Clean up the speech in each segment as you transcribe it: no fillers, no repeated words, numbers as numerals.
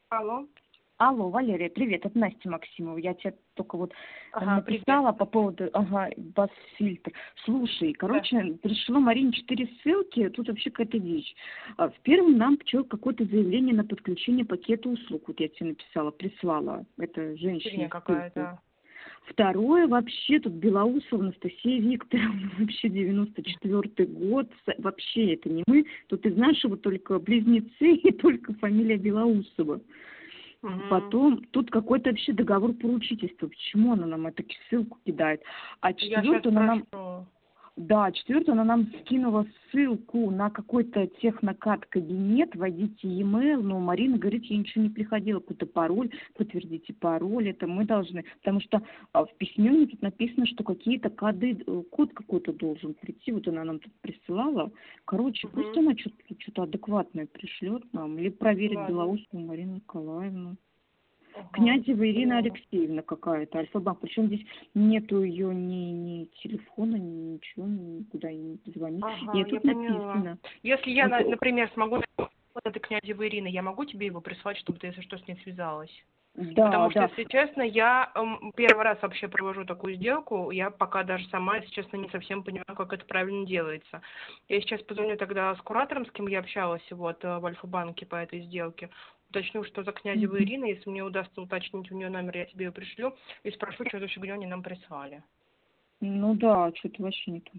Алло. Алло, Валерия, привет, это Настя Максимова. Я тебе только вот написала Привет. по поводу, бас-фильтр. Слушай, Да. пришло Марине 4 ссылки, тут вообще какая-то дичь. В первом нам какое-то заявление на подключение пакета услуг. Вот я тебе написала, прислала. Это Фигня женщине ссылку. какая-то. Второе, вообще, тут Белоусова Анастасия Викторовна, вообще 94-й год, вообще это не мы. Тут из нашего только близнецы и только фамилия Белоусова. Потом тут какой-то вообще договор поручительства. Почему она нам эту ссылку кидает? А Я сейчас четвертую она спрошу. она нам скинула ссылку на какой-то технокат кабинет, вводите e-mail, но Марина говорит, я ничего не приходила, какой-то пароль, подтвердите пароль, это мы должны, потому что в письме у нее тут написано, что какие-то код какой-то должен прийти, вот она нам тут присылала, короче, пусть она что-то адекватное пришлет нам, или проверит Белоусову Марину Николаевну. Князева Ирина Алексеевна какая-то, Альфа-банк. Причем здесь нету ее ни телефона, ни ничего, никуда не позвонить. И тут написано. Если я, например, смогу вот этой Князевой Ирины, я могу тебе его прислать, чтобы ты, если что, с ней связалась? Да, потому что, если честно, я первый раз вообще провожу такую сделку, я пока даже сама, если честно, не совсем понимаю, как это правильно делается. Я сейчас позвоню тогда с куратором, с кем я общалась вот в Альфа-банке по этой сделке, уточню, что за Князева Ирина, если мне удастся уточнить у нее номер, я тебе ее пришлю, и спрошу, что за фигню они нам прислали. Ну да, что-то вообще не то.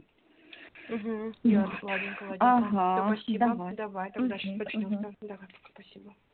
Ясно, ладненько. Ага, Спасибо. давай. Давай, тогда сейчас почнем. Давай, спасибо.